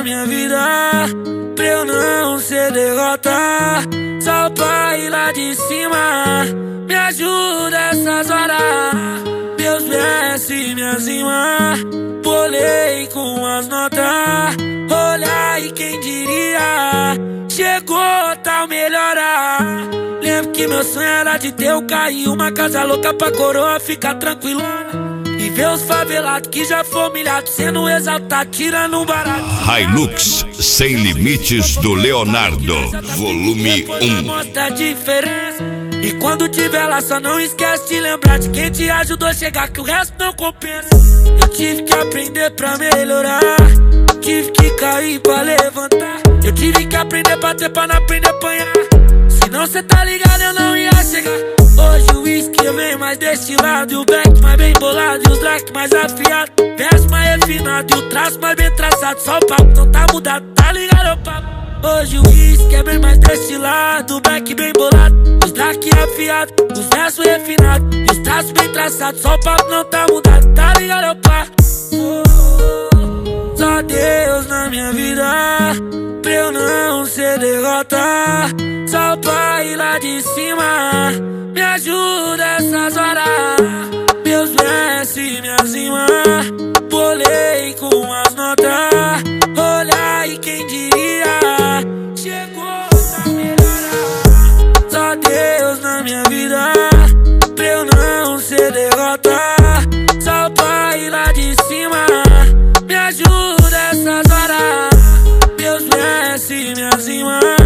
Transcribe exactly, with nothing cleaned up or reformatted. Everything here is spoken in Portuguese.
minha vida, pra eu não ser derrota. Só o pai lá de cima me ajuda essas horas. Deus desce minhas rimas, bolei com as notas. Olha aí quem diria, chegou tal melhora. Lembro que meu sonho era de ter o carro e uma casa louca pra coroa ficar tranquilona. E ver os favelados que já foram humilhados sendo exaltados, tirando um barato. Hilux Sem Limites do Leonardo, volume um. Mostra a diferença. E quando tiver lá, só não esquece de lembrar de quem te ajudou a chegar, que o resto não compensa. Eu tive que aprender pra melhorar, tive que cair pra levantar. Eu tive que aprender pra ter pra não aprender a apanhar. Senão cê tá ligado, eu não ia chegar. Hoje o whisky vem mais destilado, e o back mais bem bolado, e os drag mais afiado. Verso mais refinado e o traço mais bem traçado. Só o papo não tá mudado, tá ligado, o papo. Hoje o whisky é bem mais destilado, o back bem bolado, os drag afiado, os versos refinados e os traços bem traçados. Só o papo não tá mudado, tá ligado, o papo. Só Deus na minha vida, pra eu não ser derrota. Só o pai lá de cima me ajuda essas horas. Deus desce minhas rimas, bolei com as notas. Olha aí quem diria, chegou pra melhorar. Só Deus na minha vida, pra eu não ser derrota. Só o pai lá de cima me ajuda essas horas. Deus desce minhas rimas,